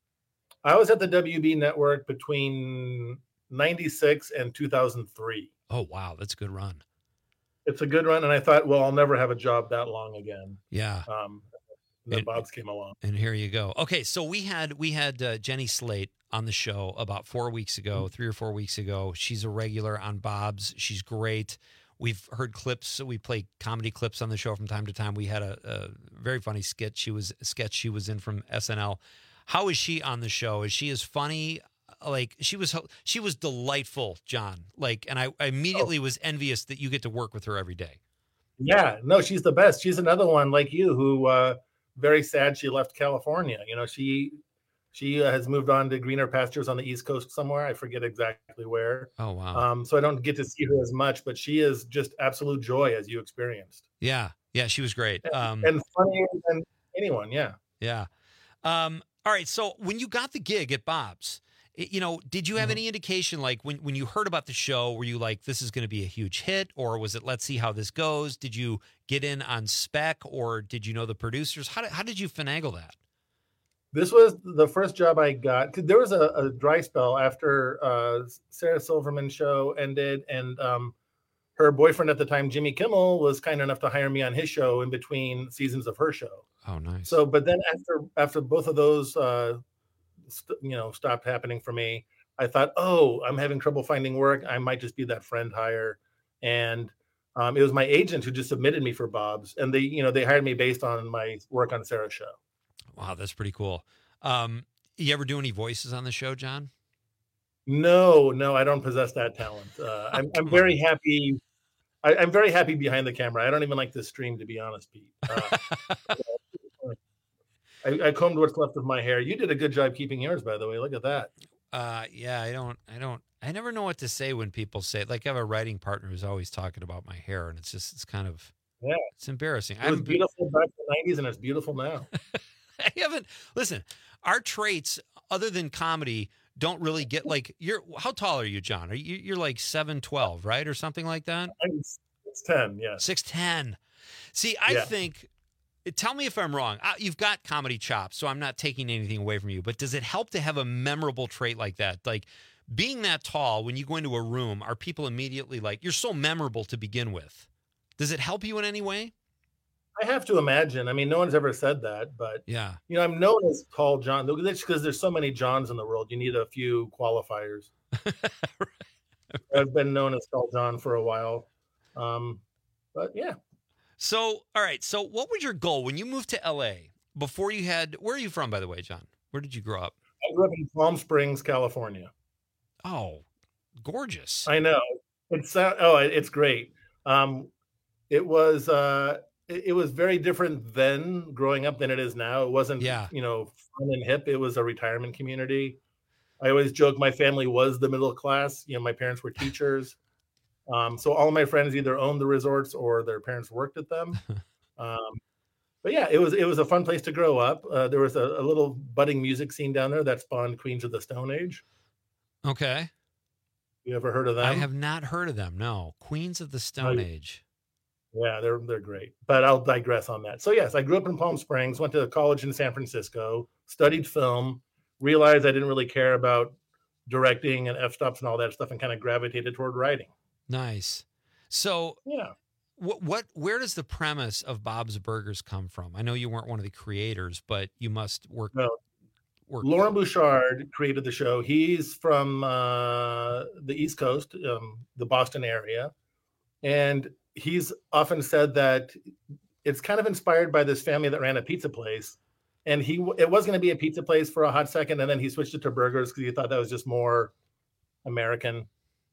I was at the WB network between 96 and 2003. Oh, wow. That's a good run. It's a good run. And I thought, well, I'll never have a job that long again. Yeah. Then Bob's came along. And here you go. Okay. So we had Jenny Slate on the show about 4 weeks ago, 3 or 4 weeks ago. She's a regular on Bob's. She's great. We've heard clips. We play comedy clips on the show from time to time. We had a very funny sketch she was in from SNL. How is she on the show? Is she as funny? Like she was delightful, John. Like, and I immediately was envious that you get to work with her every day. Yeah, no, she's the best. She's another one like you who very sad she left California. She has moved on to greener pastures on the East Coast somewhere. I forget exactly where. Oh, wow. So I don't get to see her as much, but she is just absolute joy, as you experienced. Yeah. Yeah. She was great. And funnier than anyone. Yeah. Yeah. All right. So when you got the gig at Bob's, did you have any indication, like when you heard about the show, were you like, this is going to be a huge hit, or was it, let's see how this goes? Did you get in on spec, or did you know the producers? How did you finagle that? This was the first job I got. There was a dry spell after Sarah Silverman show ended, and her boyfriend at the time, Jimmy Kimmel, was kind enough to hire me on his show in between seasons of her show. Oh, nice. So, but then after both of those, stopped happening for me, I thought, I'm having trouble finding work. I might just be that friend hire. And it was my agent who just submitted me for Bob's, and they hired me based on my work on Sarah's show. Wow, that's pretty cool. You ever do any voices on the show, John? No, I don't possess that talent. I'm very happy. I'm very happy behind the camera. I don't even like to stream, to be honest, Pete. I combed what's left of my hair. You did a good job keeping yours, by the way. Look at that. Yeah, I never know what to say when people say, like, I have a writing partner who's always talking about my hair, and it's kind of, it's embarrassing. It was beautiful back in the 90s, and it's beautiful now. Listen, our traits, other than comedy, don't really get, like, how tall are you, John? You're like 7'12", right? Or something like that? I'm 6'10", yeah. 6'10". See, I think tell me if I'm wrong. You've got comedy chops, so I'm not taking anything away from you. But does it help to have a memorable trait like that? Like being that tall, when you go into a room, are people immediately like, you're so memorable to begin with? Does it help you in any way? I have to imagine. I mean, no one's ever said that, but yeah, I'm known as Tall John. That's because there's so many Johns in the world. You need a few qualifiers. I've been known as Tall John for a while, but yeah. So, all right. So, what was your goal when you moved to LA? Before you had, where are you from, by the way, John? Where did you grow up? I grew up in Palm Springs, California. Oh, gorgeous! I know. It's great. It was very different then growing up than it is now. It wasn't, fun and hip. It was a retirement community. I always joke my family was the middle class. My parents were teachers. So all of my friends either owned the resorts or their parents worked at them. But yeah, it was a fun place to grow up. There was a little budding music scene down there that spawned Queens of the Stone Age. Okay. You ever heard of them? I have not heard of them. No. Queens of the Stone Age. Yeah, they're great. But I'll digress on that. So yes, I grew up in Palm Springs, went to college in San Francisco, studied film, realized I didn't really care about directing and f-stops and all that stuff, and kind of gravitated toward writing. Nice. So yeah, where does the premise of Bob's Burgers come from? I know you weren't one of the creators, but you must work. No. Lauren Bouchard created the show. He's from the East Coast, the Boston area, and he's often said that it's kind of inspired by this family that ran a pizza place, and it was going to be a pizza place for a hot second, and then he switched it to burgers because he thought that was just more American,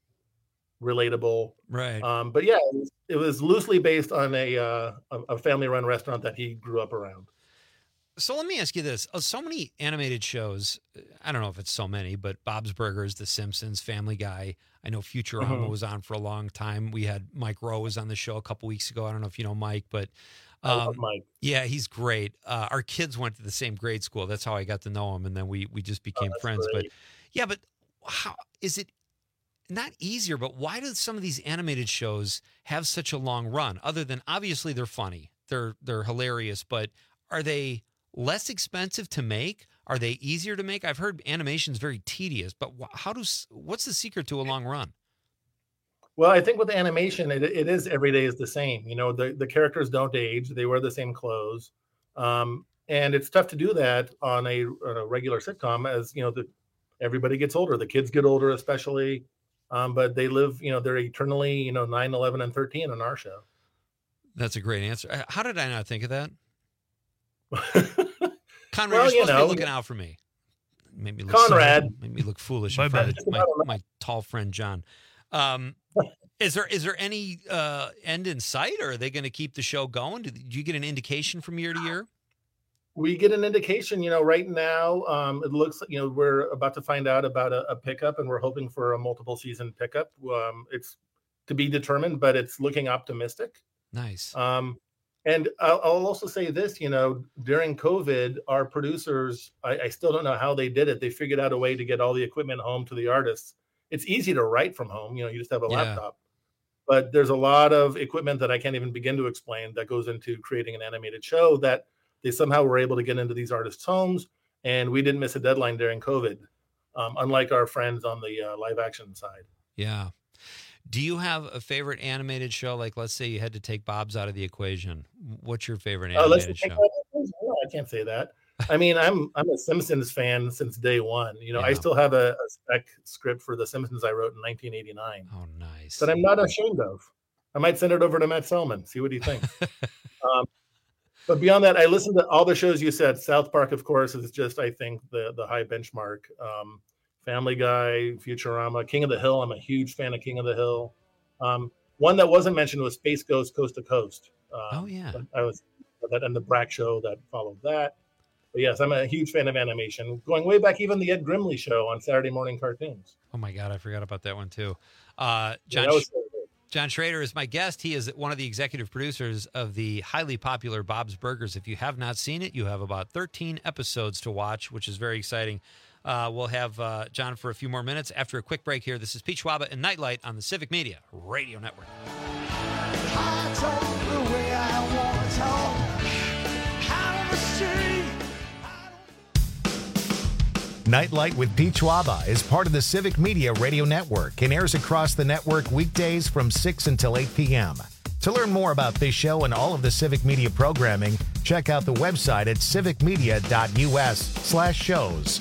relatable. Right. But yeah, it was loosely based on a family-run restaurant that he grew up around. So let me ask you this. So many animated shows, I don't know if it's so many, but Bob's Burgers, The Simpsons, Family Guy. I know Futurama was on for a long time. We had Mike Rose on the show a couple weeks ago. I don't know if you know Mike, but I love Mike. Yeah, he's great. Our kids went to the same grade school. That's how I got to know him, and then we just became friends. Great. But yeah, but how is it not easier, but why do some of these animated shows have such a long run? Other than obviously they're funny. They're hilarious, but are they less expensive to make? Are they easier to make? I've heard animation's very tedious, but what's the secret to a long run? Well, I think with animation, it is every day is the same. The characters don't age; they wear the same clothes, and it's tough to do that on a regular sitcom. As everybody gets older, the kids get older, especially, but they live. They're eternally 9, 11, and 13 on our show. That's a great answer. How did I not think of that? Conrad, you're supposed to be looking out for me. Made me look foolish in front of my tall friend John. Is there any end in sight, or are they going to keep the show going? Do you get an indication from year to year? We get an indication. Right now, it looks we're about to find out about a pickup, and we're hoping for a multiple season pickup. It's to be determined, but it's looking optimistic. Nice. And I'll also say this, during COVID, our producers, I still don't know how they did it. They figured out a way to get all the equipment home to the artists. It's easy to write from home. You just have a laptop. But there's a lot of equipment that I can't even begin to explain that goes into creating an animated show that they somehow were able to get into these artists' homes. And we didn't miss a deadline during COVID, unlike our friends on the live action side. Yeah. Do you have a favorite animated show? Like, let's say you had to take Bob's out of the equation. What's your favorite animated show? No, I can't say that. I mean, I'm a Simpsons fan since day one. I still have a spec script for The Simpsons I wrote in 1989. Oh, nice. That I'm not ashamed of. I might send it over to Matt Selman, see what he thinks. But beyond that, I listened to all the shows you said. South Park, of course, is just, I think, the high benchmark. Family Guy, Futurama, King of the Hill. I'm a huge fan of King of the Hill. One that wasn't mentioned was Space Ghost Coast to Coast. Oh, yeah. I was that, and the Brack show that followed that. But yes, I'm a huge fan of animation. Going way back, even the Ed Grimley show on Saturday morning cartoons. Oh, my God. I forgot about that one, too. John Schrader is my guest. He is one of the executive producers of the highly popular Bob's Burgers. If you have not seen it, you have about 13 episodes to watch, which is very exciting. We'll have John for a few more minutes after a quick break here. This is Pete Schwaba and Nightlight on the Civic Media Radio Network. I talk the way I want to talk. Nightlight with Pete Schwaba is part of the Civic Media Radio Network and airs across the network weekdays from 6 until 8 p.m. To learn more about this show and all of the Civic Media programming, check out the website at civicmedia.us/shows.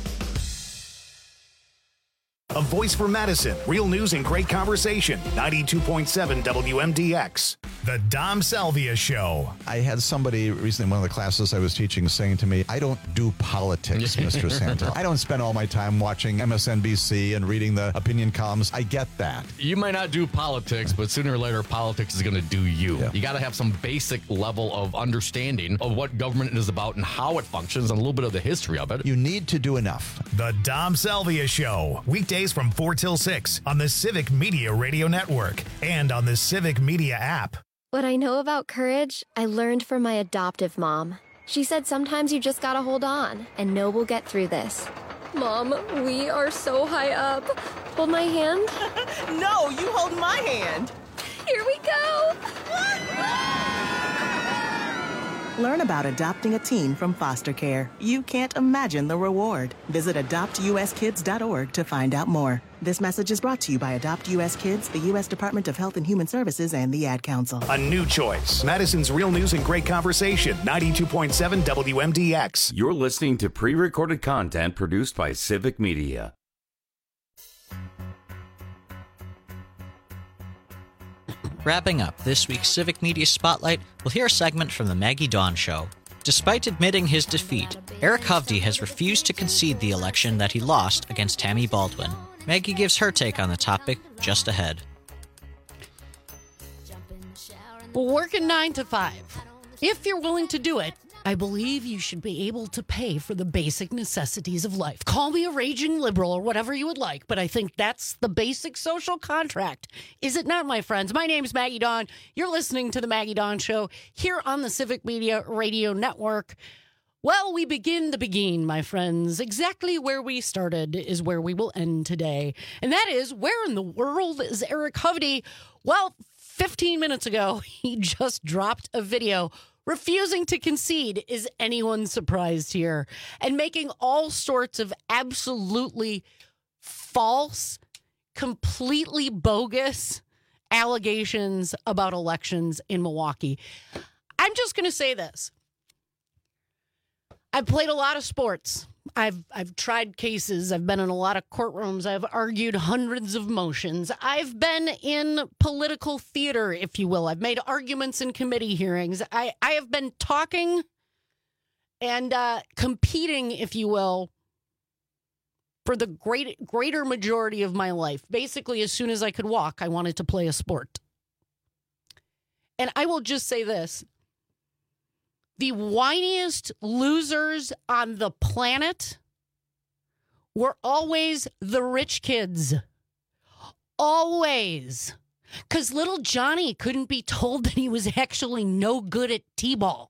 A voice for Madison. Real news and great conversation. 92.7 WMDX. The Dom Salvia Show. I had somebody recently in one of the classes I was teaching saying to me, I don't do politics, Mr. Santa. I don't spend all my time watching MSNBC and reading the opinion columns. I get that. You might not do politics, but sooner or later, politics is going to do you. Yeah. You got to have some basic level of understanding of what government is about and how it functions and a little bit of the history of it. You need to do enough. The Dom Salvia Show. Weekdays from 4 till 6 on the Civic Media Radio Network and on the Civic Media app. What I know about courage, I learned from my adoptive mom. She said sometimes you just gotta hold on and know we'll get through this. Mom, we are so high up. Hold my hand. No, you hold my hand. Here we go. Learn about adopting a teen from foster care. You can't imagine the reward. Visit adoptuskids.org to find out more. This message is brought to you by Adopt U.S. Kids, the U.S. Department of Health and Human Services, and the Ad Council. A new choice. Madison's real news and great conversation. 92.7 WMDX. You're listening to pre-recorded content produced by Civic Media. Wrapping up this week's Civic Media Spotlight, we'll hear a segment from the Maggie Dawn Show. Despite admitting his defeat, Eric Hovde has refused to concede the election that he lost against Tammy Baldwin. Maggie gives her take on the topic just ahead. Working 9 to 5. If you're willing to do it, I believe you should be able to pay for the basic necessities of life. Call me a raging liberal or whatever you would like, but I think that's the basic social contract. Is it not, my friends? My name's Maggie Dawn. You're listening to The Maggie Dawn Show here on the Civic Media Radio Network. Well, we begin the beginning, my friends. Exactly where we started is where we will end today. And that is, where in the world is Eric Hovde? Well, 15 minutes ago, he just dropped a video refusing to concede. Is anyone surprised here? And making all sorts of absolutely false, completely bogus allegations about elections in Milwaukee. I'm just going to say this. I've played a lot of sports. I've tried cases. I've been in a lot of courtrooms. I've argued hundreds of motions. I've been in political theater, if you will. I've made arguments in committee hearings. I have been talking and competing, if you will, for the greater majority of my life. Basically, as soon as I could walk, I wanted to play a sport. And I will just say this. The whiniest losers on the planet were always the rich kids. Always. Because little Johnny couldn't be told that he was actually no good at t-ball.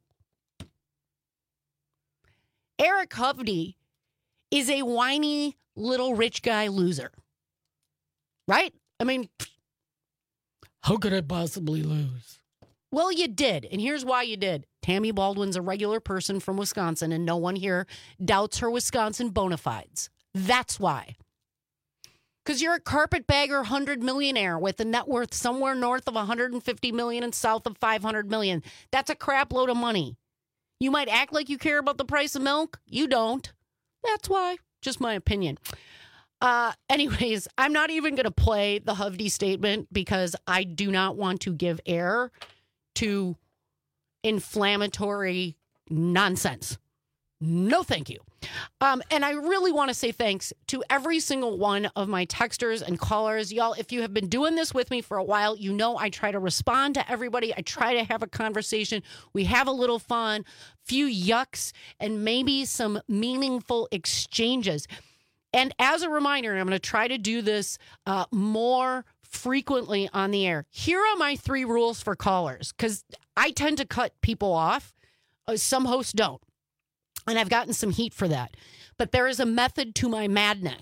Eric Hovde is a whiny little rich guy loser. Right? I mean, how could I possibly lose? Well, you did, and here's why you did. Tammy Baldwin's a regular person from Wisconsin, and no one here doubts her Wisconsin bona fides. That's why. Because you're a carpetbagger 100 millionaire with a net worth somewhere north of 150 million and south of 500 million. That's a crap load of money. You might act like you care about the price of milk. You don't. That's why. Just my opinion. Anyways, I'm not even going to play the Hovde statement because I do not want to give air to inflammatory nonsense. No, thank you. And I really want to say thanks to every single one of my texters and callers. Y'all, if you have been doing this with me for a while, you know I try to respond to everybody. I try to have a conversation. We have a little fun, few yucks, and maybe some meaningful exchanges. And as a reminder, and I'm going to try to do this more frequently on the air. Here are my 3 rules for callers, because I tend to cut people off. Some hosts don't. And I've gotten some heat for that. But there is a method to my madness.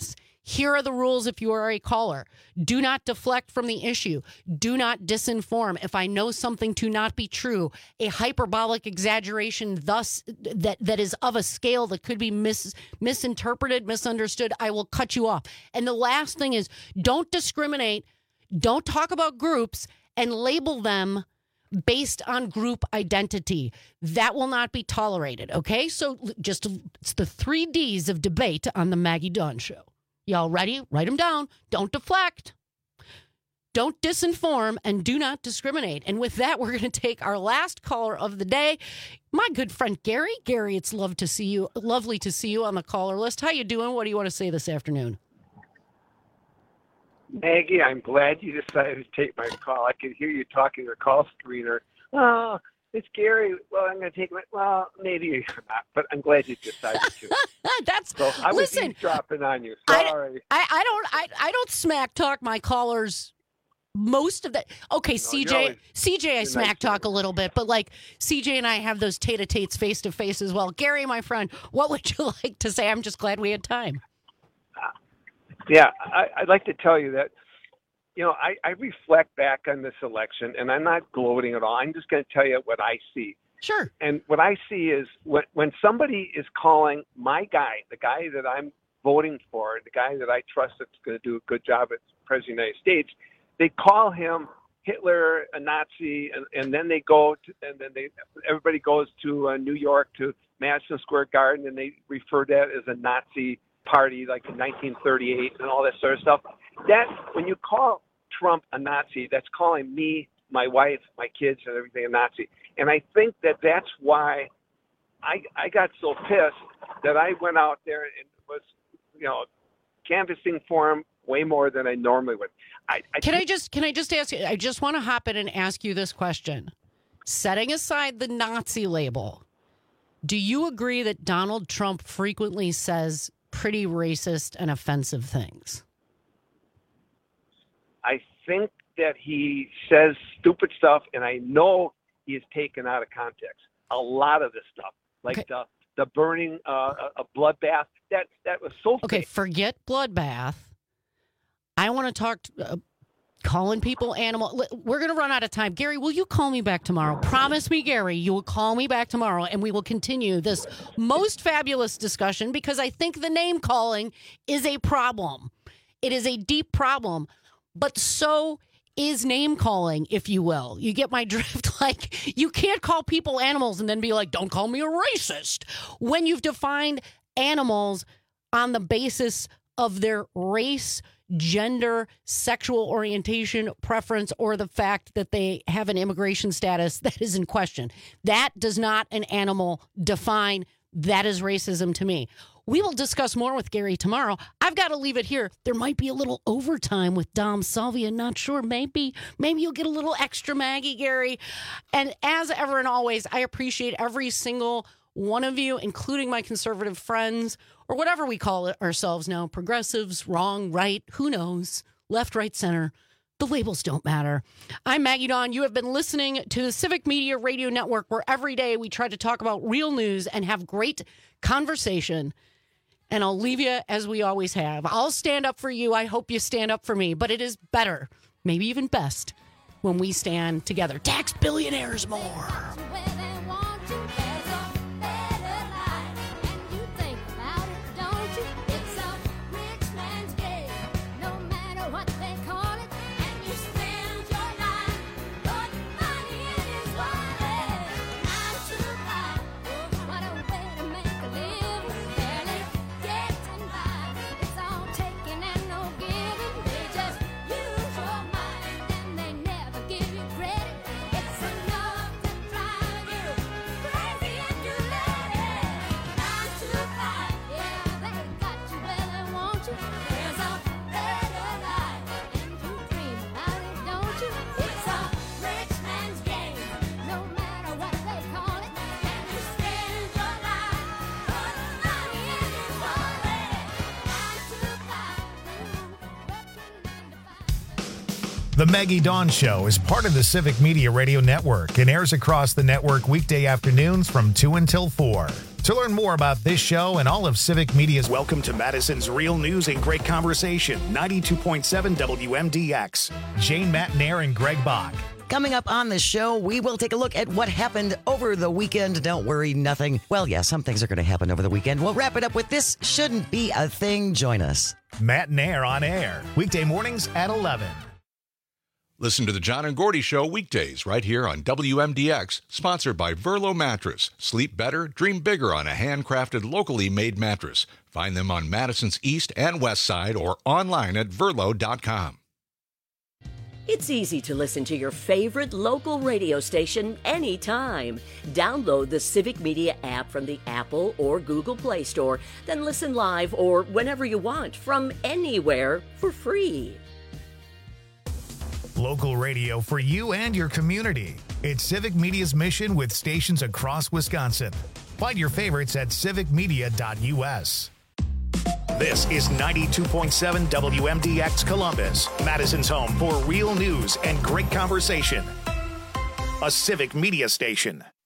Here are the rules if you are a caller. Do not deflect from the issue. Do not disinform. If I know something to not be true, a hyperbolic exaggeration thus that is of a scale that could be misinterpreted, misunderstood, I will cut you off. And the last thing is, don't discriminate. Don't talk about groups and label them based on group identity. That will not be tolerated, okay? So it's the 3 Ds of debate on the Maggie Dawn Show. Y'all ready? Write them down. Don't deflect. Don't disinform, and do not discriminate. And with that, we're going to take our last caller of the day, my good friend Gary. Gary, it's lovely to see you on the caller list. How you doing? What do you want to say this afternoon? Maggie, I'm glad you decided to take my call. I could hear you talking to the call screener. Oh, it's Gary. Well, I'm going to take my. Well, maybe you're not, but I'm glad you decided to. So I was eavesdropping on you. Sorry. I don't smack talk my callers. Most of that. Okay, no, CJ, I smack talk a little bit, but like CJ and I have those tete-a-tetes face to face as well. Gary, my friend, what would you like to say? I'm just glad we had time. Yeah, I'd like to tell you that, I reflect back on this election, and I'm not gloating at all. I'm just going to tell you what I see. Sure. And what I see is when somebody is calling my guy, the guy that I'm voting for, the guy that I trust that's going to do a good job as President of the United States, they call him Hitler, a Nazi, and then they go to, and then everybody goes to New York to Madison Square Garden, and they refer to that as a Nazi party like in 1938 and all that sort of stuff. That when you call Trump a Nazi, that's calling me, my wife, my kids, and everything a Nazi. And I think that's why I got so pissed that I went out there and was, canvassing for him way more than I normally would. Can I just ask you? I just want to hop in and ask you this question. Setting aside the Nazi label, do you agree that Donald Trump frequently says pretty racist and offensive things? I think that he says stupid stuff, and I know he is taken out of context. A lot of this stuff, like the burning a bloodbath, that was so okay. fake. Forget bloodbath. I want to talk calling people animal. We're going to run out of time. Gary, will you call me back tomorrow? Promise me, Gary, you will call me back tomorrow, and we will continue this most fabulous discussion, because I think the name calling is a problem. It is a deep problem, but so is name calling, if you will. You get my drift? Like, you can't call people animals and then be like, don't call me a racist, when you've defined animals on the basis of their race, gender, sexual orientation, preference, or the fact that they have an immigration status that is in question. That does not an animal define. That is racism to me. We will discuss more with Gary tomorrow. I've got to leave it here. There might be a little overtime with Dom Salvia. Not sure. Maybe you'll get a little extra Maggie, Gary. And as ever and always, I appreciate every single one of you, including my conservative friends, or whatever we call it ourselves now, progressives, wrong, right, who knows, left, right, center. The labels don't matter. I'm Maggie Dawn. You have been listening to the Civic Media Radio Network, where every day we try to talk about real news and have great conversation. And I'll leave you as we always have. I'll stand up for you. I hope you stand up for me. But it is better, maybe even best, when we stand together. Tax billionaires more. The Maggie Dawn Show is part of the Civic Media Radio Network and airs across the network weekday afternoons from 2 until 4. To To learn more about this show and all of Civic Media's Welcome to Madison's Real News and Great Conversation, 92.7 WMDX. Jane Matnair and Greg Bach. Coming up on the show, we will take a look at what happened over the weekend. Don't worry, nothing. Well, yeah, some things are going to happen over the weekend. We'll wrap it up with This Shouldn't Be a Thing. Join us. Matnair on air, weekday mornings at 11. Listen to the John and Gordy Show weekdays right here on WMDX, sponsored by Verlo Mattress. Sleep better, dream bigger on a handcrafted, locally made mattress. Find them on Madison's East and West Side or online at verlo.com. It's easy to listen to your favorite local radio station anytime. Download the Civic Media app from the Apple or Google Play Store, then listen live or whenever you want from anywhere for free. Local radio for you and your community. It's Civic Media's mission with stations across Wisconsin. Find your favorites at civicmedia.us. This is 92.7 WMDX Columbus, Madison's home for real news and great conversation. A Civic Media station.